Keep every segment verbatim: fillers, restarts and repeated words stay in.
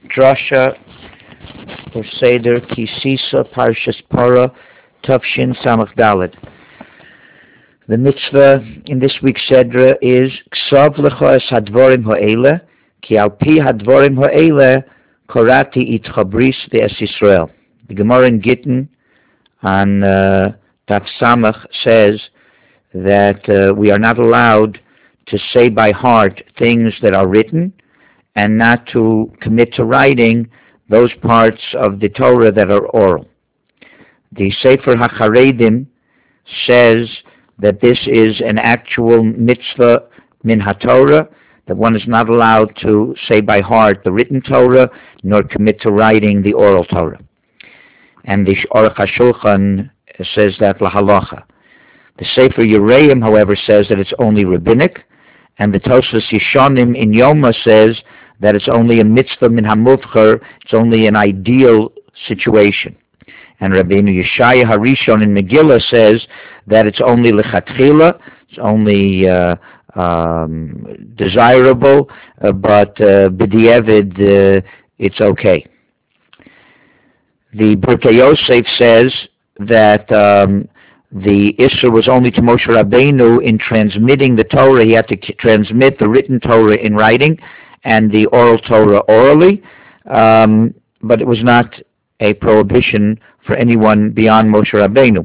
Drasha for Seder Kisisa Parshas Para Tafshin Samach Daled. The mitzvah in this week's Sedra is Ksav lecha es hadvorim ha'ele ki al pi hadvorim ha'ele korati itcha bris ve'es Yisrael. The Gemara in Gittin on uh, Daf Samach says that uh, we are not allowed to say by heart things that are written and not to commit to writing those parts of the Torah that are oral. The Sefer HaCharedim says that this is an actual mitzvah min HaTorah, that one is not allowed to say by heart the written Torah, nor commit to writing the oral Torah. And the Aruch HaShulchan says that lahalacha. The Sefer Yereim, however, says that it's only rabbinic, and the Tosfos Yeshanim in Yoma says that it's only a mitzvah min hamuvcher, it's only an ideal situation. And Rabbeinu Yeshaya Harishon in Megillah says that it's only lechatchila, it's only uh, um, desirable, uh, but uh, b'di'evid, uh, it's okay. The Birkei Yosef says that um, the Isser was only to Moshe Rabbeinu in transmitting the Torah. He had to k- transmit the written Torah in writing and the oral Torah orally, um, but it was not a prohibition for anyone beyond Moshe Rabbeinu.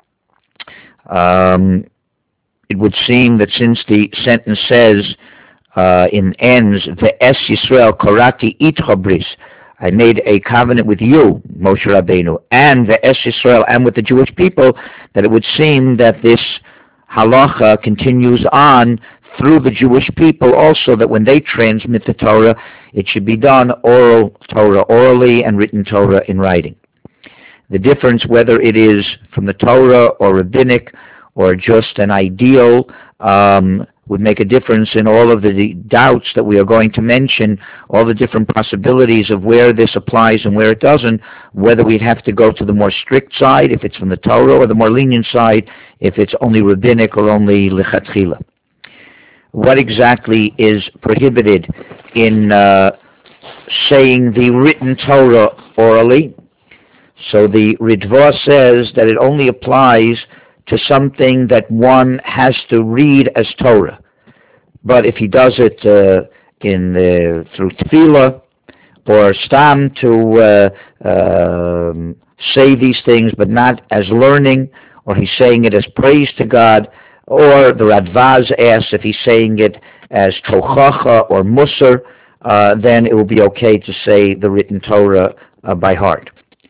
Um, it would seem that since the sentence says uh, in ends, Ve'es Yisrael korati itcha bris, I made a covenant with you, Moshe Rabbeinu, and Ve'es Yisrael, and with the Jewish people, that it would seem that this halacha continues on through the Jewish people also, that when they transmit the Torah, it should be done oral Torah orally and written Torah in writing. The difference, whether it is from the Torah or rabbinic or just an ideal, um, would make a difference in all of the doubts that we are going to mention, all the different possibilities of where this applies and where it doesn't, whether we'd have to go to the more strict side if it's from the Torah, or the more lenient side if it's only rabbinic or only lechatchila. What exactly is prohibited in uh, saying the written Torah orally? So the Ritva says that it only applies to something that one has to read as Torah. But if he does it uh, in uh, through tefillah or stam to uh, uh, say these things, but not as learning, or he's saying it as praise to God, or the Radvaz asks if he's saying it as tochacha or musar, uh, then it will be okay to say the written Torah uh, by heart.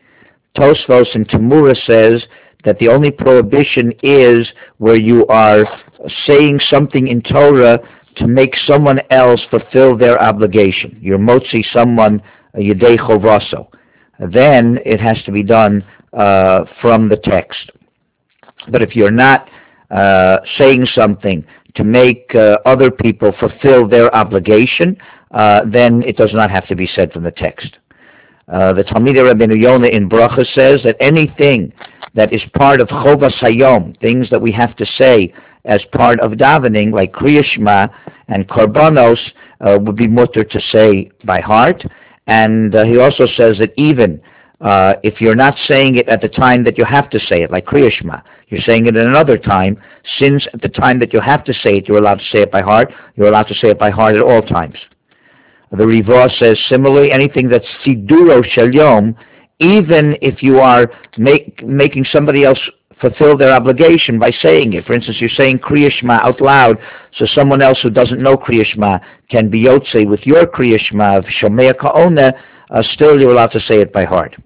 Tosfos in Tamura says that the only prohibition is where you are saying something in Torah to make someone else fulfill their obligation. You're motzi someone yedei chovaso. Then it has to be done uh, from the text. But if you're not uh, saying something to make uh, other people fulfill their obligation, uh, then it does not have to be said from the text. Uh, the Talmidei Rabbeinu Yonah in Bracha says that anything that is part of Chovas Hayom, things that we have to say as part of davening, like Kriya Shema and Korbanos, uh, would be mutter to say by heart. And uh, he also says that even uh, if you're not saying it at the time that you have to say it, like Kriya Shema, you're saying it at another time, since at the time that you have to say it, you're allowed to say it by heart, you're allowed to say it by heart at all times. The Rivah says similarly, anything that's Siduro Shel Yom, even if you are make, making somebody else fulfill their obligation by saying it. For instance, you're saying Kriya Shema out loud, so someone else who doesn't know Kriya Shema can be Yotze with your Kriya Shema of Shomea Ka'ona, uh, still you're allowed to say it by heart.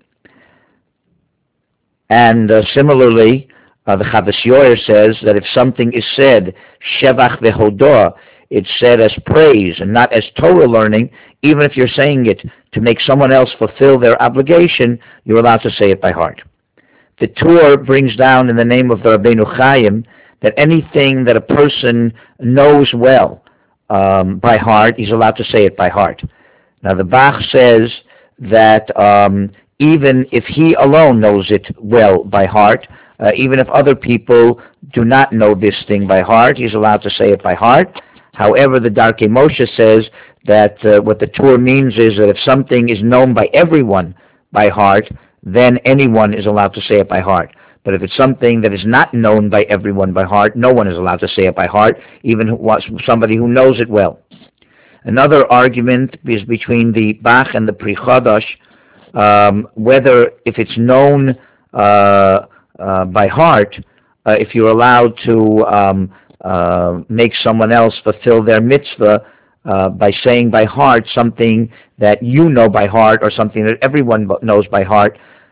And uh, similarly, uh, the Chavas Yoyer says that if something is said, Shevach Vehodah, it's said as praise and not as Torah learning, even if you're saying it to make someone else fulfill their obligation, you're allowed to say it by heart. The Tur brings down in the name of the Rabbeinu Chaim that anything that a person knows well um, by heart, he's allowed to say it by heart. Now the Bach says that um, even if he alone knows it well by heart, uh, even if other people do not know this thing by heart, he's allowed to say it by heart. However, the Darkei Moshe says that uh, what the Torah means is that if something is known by everyone by heart, then anyone is allowed to say it by heart. But if it's something that is not known by everyone by heart, no one is allowed to say it by heart, even somebody who knows it well. Another argument is between the Bach and the Pri Chadash, um, whether if it's known uh, uh, by heart, uh, if you're allowed to um, uh, make someone else fulfill their mitzvah uh, by saying by heart something that you know by heart or something that everyone knows by heart.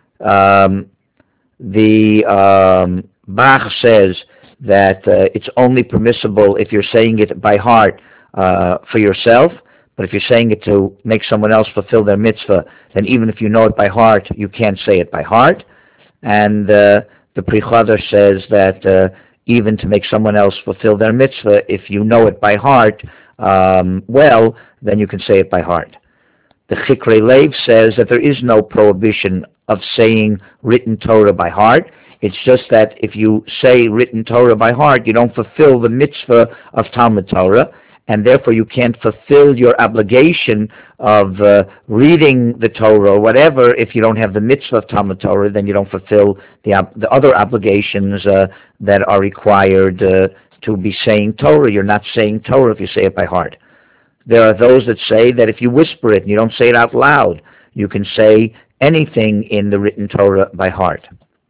Um, the um, Bach says that uh, it's only permissible if you're saying it by heart uh, for yourself, but if you're saying it to make someone else fulfill their mitzvah, then even if you know it by heart, you can't say it by heart. And uh, the Pri Chadash says that uh, even to make someone else fulfill their mitzvah, if you know it by heart um, well, then you can say it by heart. The Chikrei Lev says that there is no prohibition of saying written Torah by heart. It's just that if you say written Torah by heart, you don't fulfill the mitzvah of Talmud Torah, and therefore you can't fulfill your obligation of uh, reading the Torah or whatever. If you don't have the mitzvah of Talmud Torah, then you don't fulfill the, ob- the other obligations uh, that are required uh, to be saying Torah. You're not saying Torah if you say it by heart. There are those that say that if you whisper it and you don't say it out loud, you can say anything in the written Torah by heart.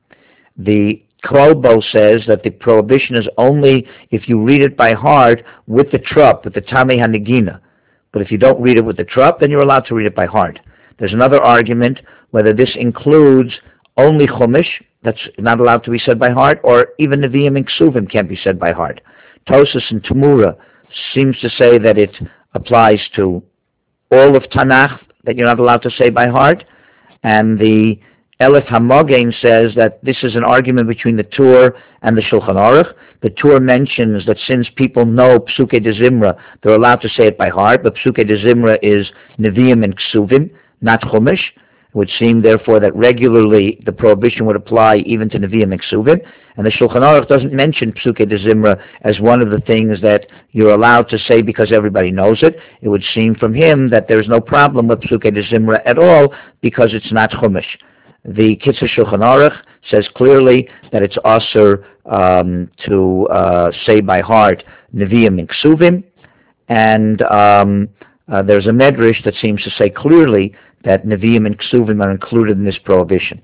The Kolbo says that the prohibition is only if you read it by heart with the trup, with the Tamei HaNegina. But if you don't read it with the trup, then you're allowed to read it by heart. There's another argument whether this includes only Chumash, that's not allowed to be said by heart, or even Nevi'im and Ksuvim can't be said by heart. Tosas and Tamura seems to say that it applies to all of Tanakh, that you're not allowed to say by heart, and the Elif HaMogain says that this is an argument between the Tur and the Shulchan Aruch. The Tur mentions that since people know Psukei de Zimra, they're allowed to say it by heart, but Psukei de Zimra is Nevi'im and Ksuvim, not Chumash. It would seem, therefore, that regularly the prohibition would apply even to Nevi'im and Ksuvim. And the Shulchan Aruch doesn't mention Psukei de Zimra as one of the things that you're allowed to say because everybody knows it. It would seem from him that there's no problem with Psukei de Zimra at all because it's not Chumash. The Kitzur Shulchan Aruch says clearly that it's also um, to uh, say by heart Nevi'im and Ksuvim, and um, uh, there's a Medrash that seems to say clearly that Nevi'im and Ksuvim are included in this prohibition.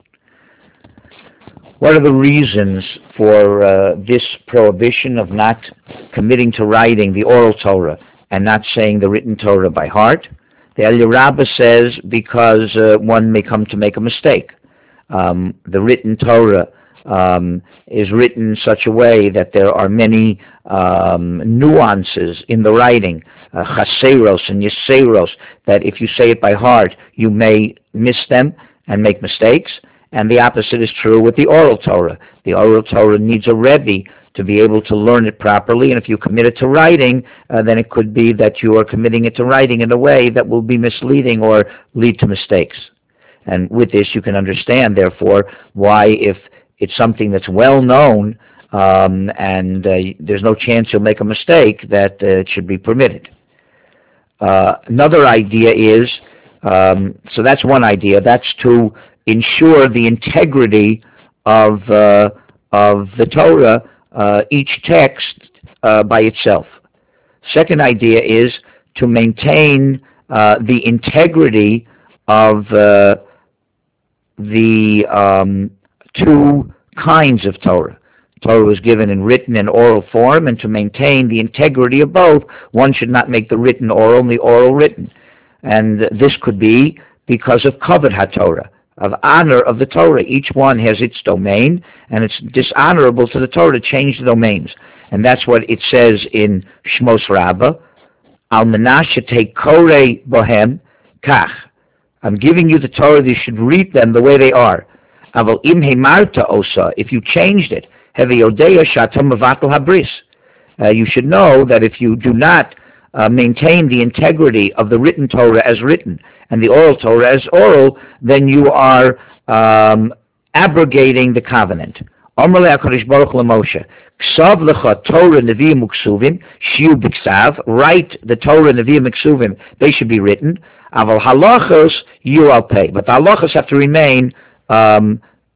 What are the reasons for uh, this prohibition of not committing to writing the oral Torah and not saying the written Torah by heart? The Eliyah Rabbah says because uh, one may come to make a mistake. Um, the written Torah um, is written in such a way that there are many um, nuances in the writing, uh, chaseros and yeseros, that if you say it by heart, you may miss them and make mistakes. And the opposite is true with the oral Torah. The oral Torah needs a Rebbe to be able to learn it properly, and if you commit it to writing, uh, then it could be that you are committing it to writing in a way that will be misleading or lead to mistakes. And with this, you can understand, therefore, why if it's something that's well known um, and uh, there's no chance you'll make a mistake, that uh, it should be permitted. Uh, another idea is, um, so that's one idea, that's to ensure the integrity of uh, of the Torah, uh, each text uh, by itself. Second idea is to maintain uh, the integrity of uh, the um, two kinds of Torah. Torah was given in written and oral form, and to maintain the integrity of both, one should not make the written oral and the oral written. And this could be because of kavod HaTorah, of honor of the Torah. Each one has its domain, and it's dishonorable to the Torah to change the domains. And that's what it says in Shmos Rabbah, Al Menashe Te Korei Bohem Kach. I'm giving you the Torah, you should read them the way they are. Aval im heimarta osa, if you changed it, hevi odeya shatam mevatel habris. Uh, you should know that if you do not uh, maintain the integrity of the written Torah as written and the oral Torah as oral, then you are um, abrogating the covenant. Amar le'HaKadosh Baruch LeMoshe, Ksav lecha Torah Nevi'im Uksuvim, Shiu B'Ksav, write the Torah Nevi'im Uksuvim, they should be written, Aval Halachos you I'll pay. But the halachos have to remain um,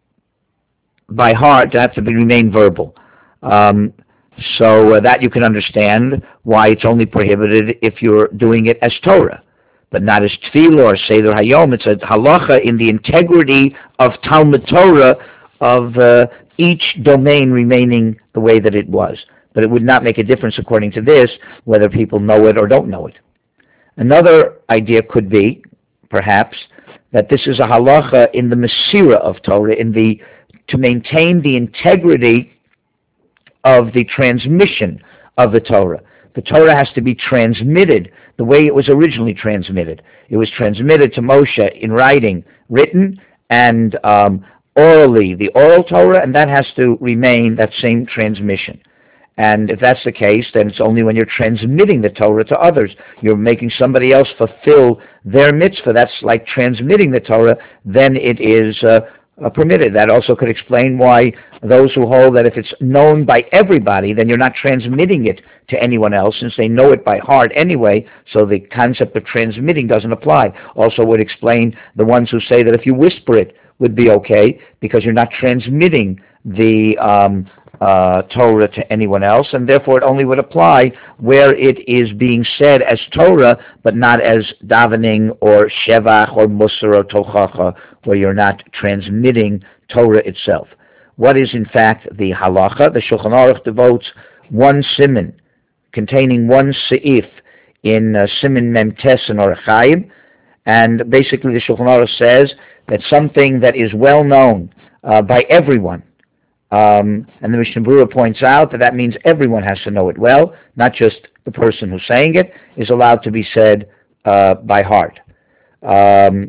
by heart, they have to be, remain verbal. Um, so uh, that you can understand why it's only prohibited if you're doing it as Torah, but not as Tefillah or Seder Hayom. It's a halacha in the integrity of Talmud Torah, of uh, each domain remaining the way that it was. But it would not make a difference, according to this, whether people know it or don't know it. Another idea could be, perhaps, that this is a halacha in the Mesirah of Torah, in the to maintain the integrity of the transmission of the Torah. The Torah has to be transmitted the way it was originally transmitted. It was transmitted to Moshe in writing, written, and um, orally, the oral Torah, and that has to remain that same transmission. And if that's the case, then it's only when you're transmitting the Torah to others. You're making somebody else fulfill their mitzvah. That's like transmitting the Torah. Then it is uh, uh, permitted. That also could explain why those who hold that if it's known by everybody, then you're not transmitting it to anyone else, since they know it by heart anyway, so the concept of transmitting doesn't apply. Also would explain the ones who say that if you whisper it, would be okay, because you're not transmitting the um, uh, Torah to anyone else, and therefore it only would apply where it is being said as Torah, but not as davening or shevach or musar or tochacha, where you're not transmitting Torah itself. What is in fact the halacha? The Shulchan Aruch devotes one siman, containing one seif, in uh, siman mem tes in Orach Chaim, and basically the Shulchan Aruch says that something that is well known uh, by everyone, um, and the Mishnah Berurah points out that that means everyone has to know it well, not just the person who's saying it, is allowed to be said uh, by heart. Um,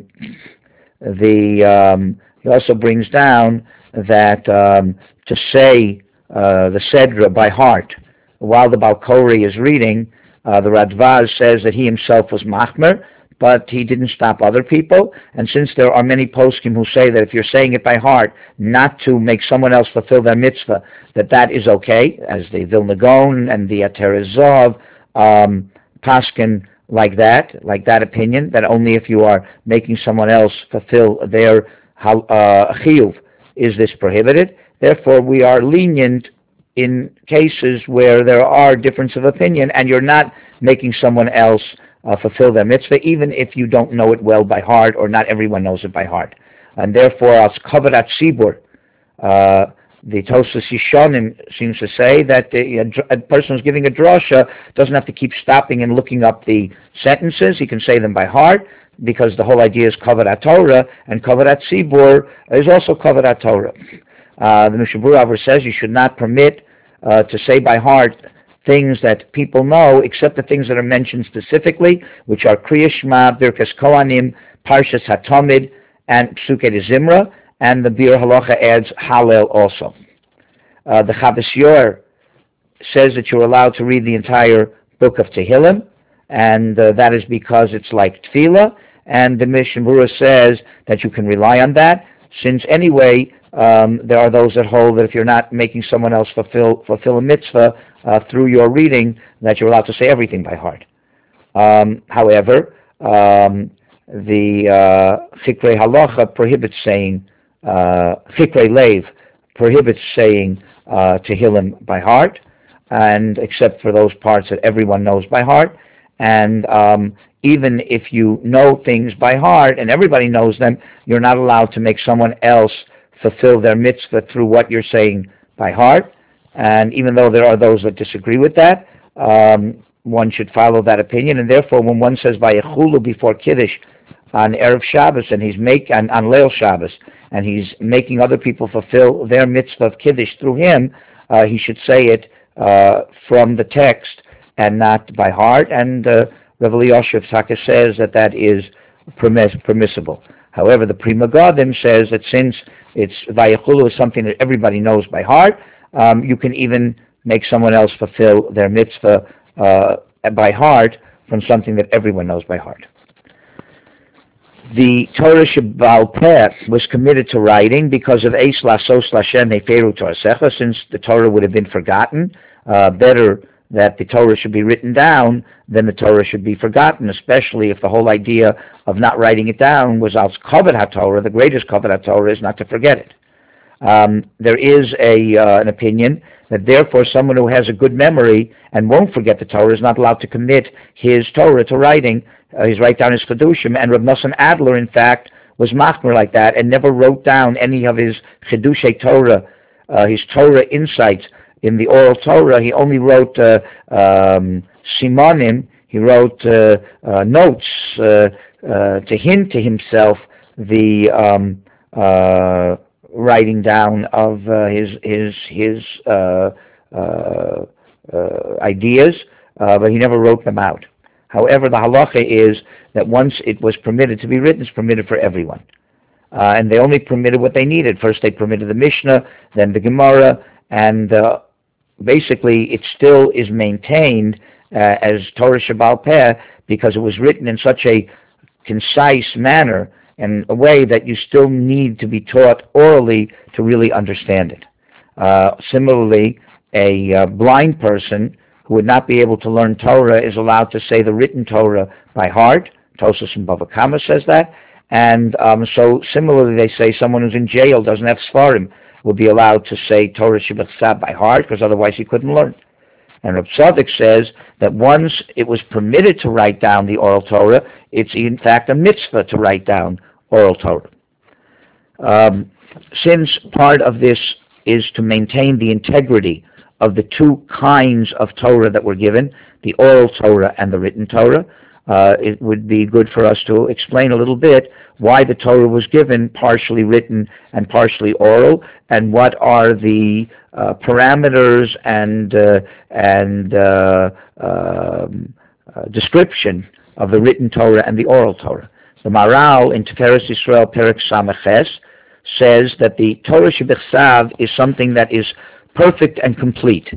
the um, he also brings down that um, to say uh, the Sedra by heart while the Balkori is reading, uh, the Radvaz says that he himself was machmer, but he didn't stop other people. And since there are many poskim who say that if you're saying it by heart, not to make someone else fulfill their mitzvah, that that is okay, as the Vilna Gaon and the Aterizov um, paskin like that, like that opinion, that only if you are making someone else fulfill their uh, chiyuv is this prohibited. Therefore, we are lenient in cases where there are difference of opinion and you're not making someone else Uh, fulfill their mitzvah, even if you don't know it well by heart, or not everyone knows it by heart. And therefore, as kavod tzibur, uh the Tosfos Yishonim seems to say that the, a, a person who's giving a drasha doesn't have to keep stopping and looking up the sentences. He can say them by heart, because the whole idea is kavod Torah, and kavod tzibur is also kavod Torah. Uh, the Mishnah Berurah says you should not permit uh, to say by heart things that people know, except the things that are mentioned specifically, which are Kriya Shema, Birkas Kohanim, Parshas HaTamid, and Psukei de Zimra, and the Bir Halacha adds Hallel also. Uh, the Chavos Yair says that you're allowed to read the entire book of Tehillim, and uh, that is because it's like Tefillah, and the Mishnah Berurah says that you can rely on that, since anyway, Um, there are those that hold that if you're not making someone else fulfill fulfill a mitzvah uh, through your reading, that you're allowed to say everything by heart. Um, however, um, the uh, Chikrei Halacha prohibits saying, uh, Chikrei Leiv prohibits saying uh, Tehillim by heart, and except for those parts that everyone knows by heart. And um, even if you know things by heart and everybody knows them, you're not allowed to make someone else fulfill their mitzvah through what you're saying by heart. And even though there are those that disagree with that, um, one should follow that opinion. And therefore, when one says Vayechulu before Kiddush on Erev Shabbos, and he's make on, on Leil Shabbos, and he's making other people fulfill their mitzvah of Kiddush through him, uh, he should say it uh, from the text and not by heart. And uh, Rav Elyashiv Taka says that that is permiss- permissible. However, the Pri Megadim says that since it's Vayechulu is something that everybody knows by heart, um, you can even make someone else fulfill their mitzvah uh, by heart from something that everyone knows by heart. The Torah Shebaal Peh was committed to writing because of Eis Lasos Lashem Heferu Torasecha, since the Torah would have been forgotten. Uh, better that the Torah should be written down than the Torah should be forgotten, especially if the whole idea of not writing it down was als Kavod HaTorah. The greatest Kavod HaTorah is not to forget it. Um, there is a uh, an opinion that therefore someone who has a good memory and won't forget the Torah is not allowed to commit his Torah to writing. Uh, he's write down his Chedushim, and Rav Nosson Adler, in fact, was machmer like that and never wrote down any of his Chedushay Torah, uh, his Torah insights in the oral Torah. He only wrote uh, um, Simonim. He wrote uh, uh, notes uh, uh, to hint to himself the um, uh, writing down of uh, his his his uh, uh, uh, ideas, uh, but he never wrote them out. However, the halacha is that once it was permitted to be written, it's permitted for everyone. Uh, and they only permitted what they needed. First they permitted the Mishnah, then the Gemara, and uh, basically it still is maintained uh, as Torah Shebaal Peh because it was written in such a concise manner and a way that you still need to be taught orally to really understand it. Uh, similarly, a uh, blind person who would not be able to learn Torah is allowed to say the written Torah by heart. Tosfos and Bava Kama says that. And um, so similarly, they say someone who's in jail, doesn't have Sfarim, will be allowed to say Torah Shebechsav by heart, because otherwise he couldn't learn. And Reb Tzadok says that once it was permitted to write down the oral Torah, it's in fact a mitzvah to write down oral Torah. Um, since part of this is to maintain the integrity of the two kinds of Torah that were given, the oral Torah and the written Torah, uh, it would be good for us to explain a little bit why the Torah was given partially written and partially oral, and what are the uh, parameters and uh, and uh, um, uh, description of the written Torah and the oral Torah. The Maharal in Tiferes Yisrael Perek Samech says that the Torah Shebechsav is something that is perfect and complete,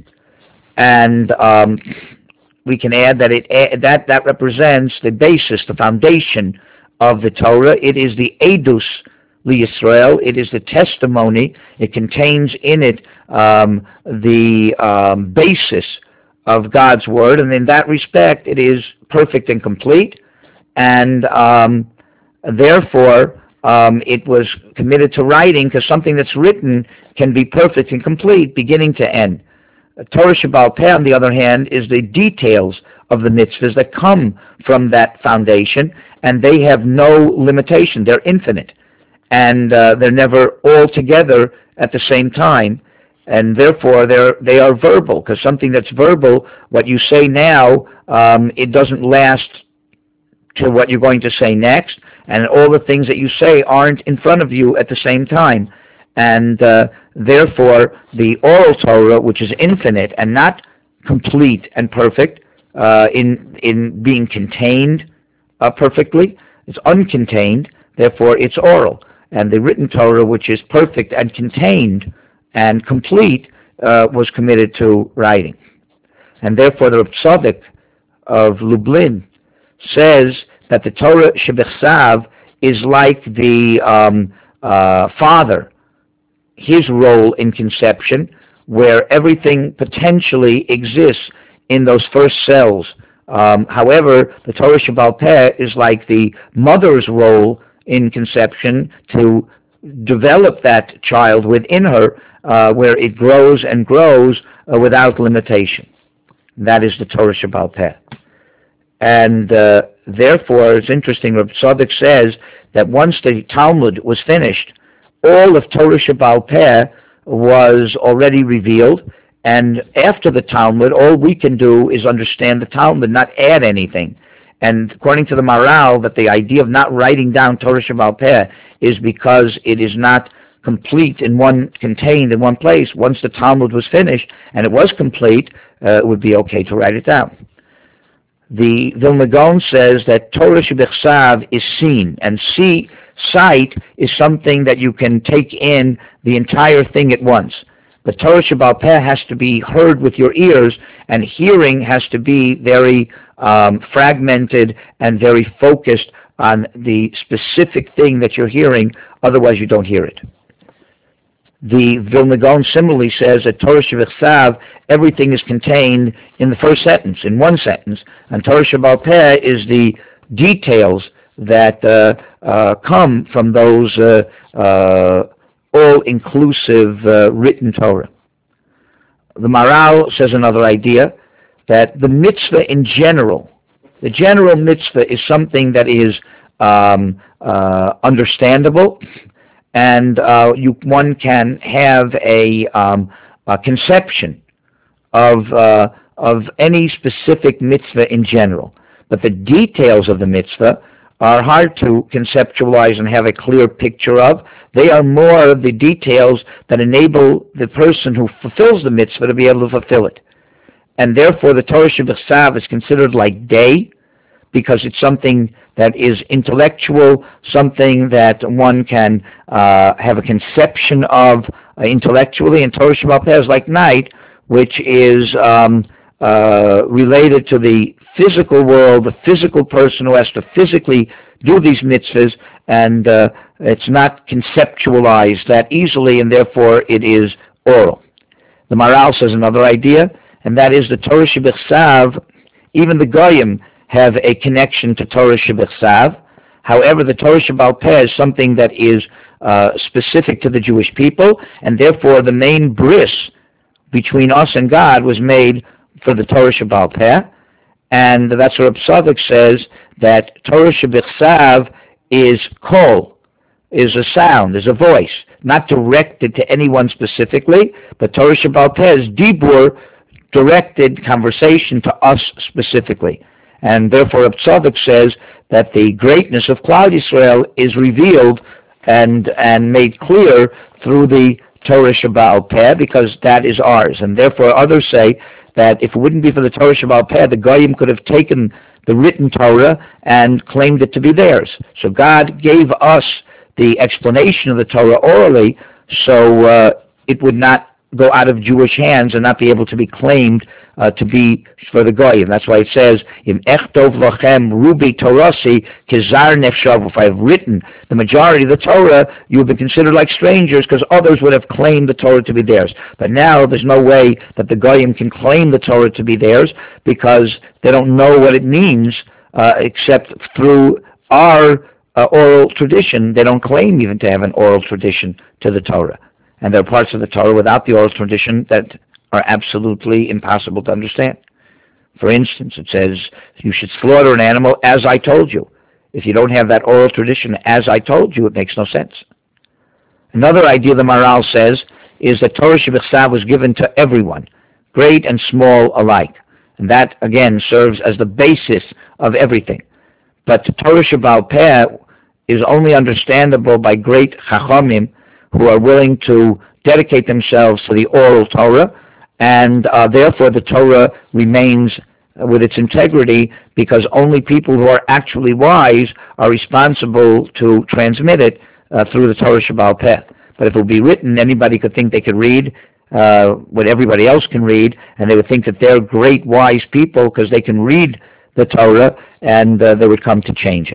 and um, we can add that it that that represents the basis, the foundation of the Torah. It is the Edus LiYisrael. It is the testimony. It contains in it um, the um, basis of God's word, and in that respect, it is perfect and complete. And um, therefore, um, it was committed to writing, because something that's written can be perfect and complete, beginning to end. Torah Shebaal Peh, on the other hand, is the details of the mitzvahs that come from that foundation, and they have no limitation. They're infinite, and uh, they're never all together at the same time, and therefore they're they are verbal. Because something that's verbal, what you say now, um, it doesn't last to what you're going to say next, and all the things that you say aren't in front of you at the same time. And uh, therefore, the oral Torah, which is infinite and not complete and perfect uh, in in being contained uh, perfectly, it's uncontained, therefore it's oral. And the written Torah, which is perfect and contained and complete, uh, was committed to writing. And therefore, the Reb Tzadok of Lublin says that the Torah Shebechsav is like the um, uh, father, his role in conception, where everything potentially exists in those first cells. Um, however, the Torah Shebaal Peh is like the mother's role in conception to develop that child within her, uh, where it grows and grows uh, without limitation. That is the Torah Shebaal Peh. And uh, therefore, it's interesting, Reb Tzadok says that once the Talmud was finished, all of Torah Shebaal Peh was already revealed, and after the Talmud, all we can do is understand the Talmud, not add anything. And according to the Maharal, that the idea of not writing down Torah Shebaal Peh is because it is not complete in one, contained in one place. Once the Talmud was finished, and it was complete, uh, it would be okay to write it down. The Vilna Gaon says that Torah Shebechsav is seen, and see, sight is something that you can take in the entire thing at once. But Torah Shebaal Peh has to be heard with your ears, and hearing has to be very um, fragmented and very focused on the specific thing that you're hearing, otherwise you don't hear it. The Vilna Gaon similarly says that Torah Shebechsav, everything is contained in the first sentence, in one sentence, and Torah Sheba'al Peh is the details that uh, uh, come from those uh, uh, all-inclusive uh, written Torah. The Maharal says another idea, that the mitzvah in general, the general mitzvah is something that is um, uh, understandable, and uh, you, one can have a, um, a conception of, uh, of any specific mitzvah in general. But the details of the mitzvah are hard to conceptualize and have a clear picture of. They are more of the details that enable the person who fulfills the mitzvah to be able to fulfill it. And therefore the Torah Shebechsav is considered like day, because it's something that is intellectual, something that one can uh, have a conception of uh, intellectually, and Torah Sheba'al Peh is like night, which is um, uh, related to the physical world, the physical person who has to physically do these mitzvahs, and uh, it's not conceptualized that easily, and therefore it is oral. The Maharal says another idea, and that is the Torah Shebechsav, even the Goyim have a connection to Torah Shebechsav. However, the Torah Sheba'al Peh is something that is uh, specific to the Jewish people, and therefore the main bris between us and God was made for the Torah Sheba'al Peh. And that's what Reb Tzadok says, that Torah Shebechsav is kol, is a sound, is a voice, not directed to anyone specifically, but Torah Sheba'al Peh is dibur, directed conversation to us specifically. And therefore Reb Tzadok says that the greatness of Klal Yisrael is revealed and and made clear through the Torah Sheba'al Peh, because that is ours. And therefore others say that if it wouldn't be for the Torah Sheba'al Peh, the Goyim could have taken the written Torah and claimed it to be theirs. So God gave us the explanation of the Torah orally, so uh, it would not go out of Jewish hands and not be able to be claimed uh, to be for the Goyim. That's why it says, "Im echtov lachem rubi torasi kizar nefshav." If I've written the majority of the Torah, you would be considered like strangers, because others would have claimed the Torah to be theirs. But now there's no way that the Goyim can claim the Torah to be theirs, because they don't know what it means uh, except through our uh, oral tradition. They don't claim even to have an oral tradition to the Torah. And there are parts of the Torah without the oral tradition that are absolutely impossible to understand. For instance, it says, you should slaughter an animal as I told you. If you don't have that oral tradition as I told you, it makes no sense. Another idea the Maharal says is that Torah Shebechsav was given to everyone, great and small alike. And that, again, serves as the basis of everything. But the Torah Sheba'al Peh is only understandable by great Chachamim who are willing to dedicate themselves to the oral Torah, and uh, therefore the Torah remains with its integrity, because only people who are actually wise are responsible to transmit it uh, through the Torah Sheba'al Peh. But if it would be written, anybody could think they could read uh, what everybody else can read, and they would think that they're great, wise people because they can read the Torah, and uh, they would come to change it.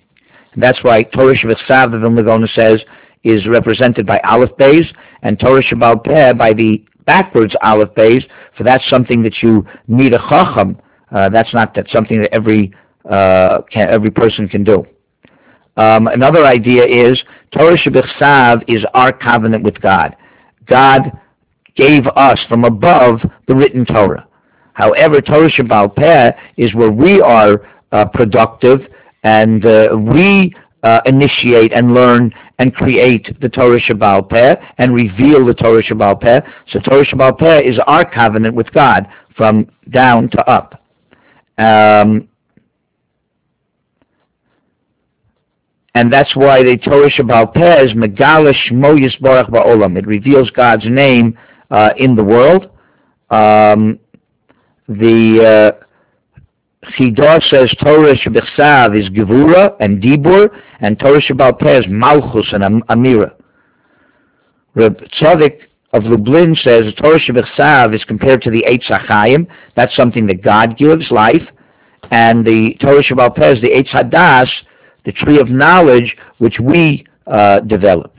And that's why Torah Shebechsav, the Vilna Gaon says, is represented by Aleph Beis, and Torah Sheba'al Peh by the backwards Aleph Beis, for that's something that you need a Chacham. Uh, that's not that's something that every uh, can, every person can do. Um, another idea is Torah Shebechsav is our covenant with God. God gave us from above the written Torah. However, Torah Sheba'al Peh is where we are uh, productive, and uh, we Uh, initiate and learn and create the Torah Sheba'al Peh and reveal the Torah Sheba'al Peh. So Torah Sheba'al Peh is our covenant with God from down to up. Um, and that's why the Torah Sheba'al Peh is Megala Shmo Yisborach Ba'olam. It reveals God's name uh, in the world. Um, the uh, Chidah says Torah Shebechsav is Gevura and Dibur, and Torah Sheba'al Peh is Malchus and Amira. Reb Tzadok of Lublin says Torah Shebechsav is compared to the Eitz HaChaim. That's something that God gives, life. And the Torah Sheba'al Peh is the Eitz Hadas, the tree of knowledge which we uh, develop.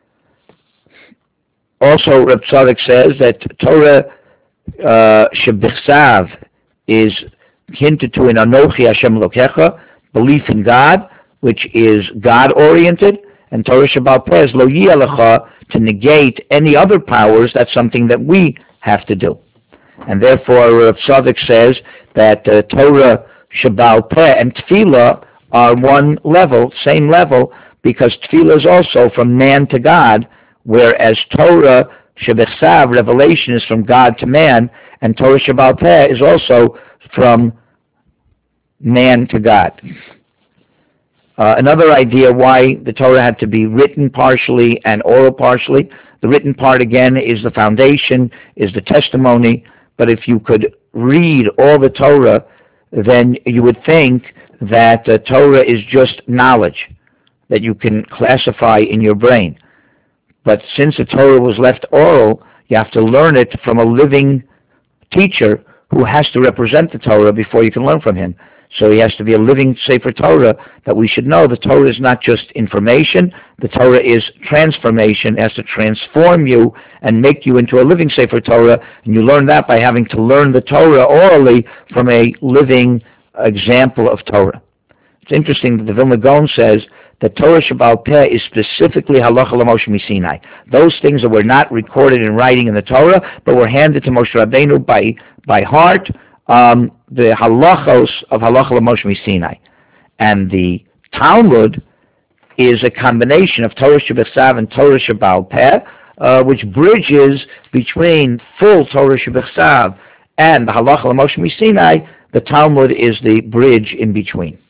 Also, Reb Tzadok says that Torah uh, Shebichsav is hinted to in Anochi Hashem Lokecha, belief in God, which is God-oriented, and Torah Shebaal Peh is Lo Yiyeh, to negate any other powers. That's something that we have to do. And therefore, Reb Tzadok says that uh, Torah Shebaal Peh and Tefillah are one level, same level, because Tefillah is also from man to God, whereas Torah Shebichsav, revelation, is from God to man, and Torah Shebaal Peh is also from man to God. Uh, another idea why the Torah had to be written partially and oral partially. The written part, again, is the foundation, is the testimony, but if you could read all the Torah, then you would think that the Torah is just knowledge that you can classify in your brain. But since the Torah was left oral, you have to learn it from a living teacher who has to represent the Torah before you can learn from him. So he has to be a living Sefer Torah that we should know. The Torah is not just information. The Torah is transformation. It has to transform you and make you into a living Sefer Torah. And you learn that by having to learn the Torah orally from a living example of Torah. It's interesting that the Vilna Gaon says that Torah Shebaal Peh is specifically Halacha LaMoshe Misinai. Those things that were not recorded in writing in the Torah, but were handed to Moshe Rabbeinu by, by heart, um, the halachos of Halacha LaMoshe Misinai. And the Talmud is a combination of Torah Shebichsav and Torah Shebaal Peh, uh, which bridges between full Torah Shebichsav and the Halacha LaMoshe Misinai. The Talmud is the bridge in between.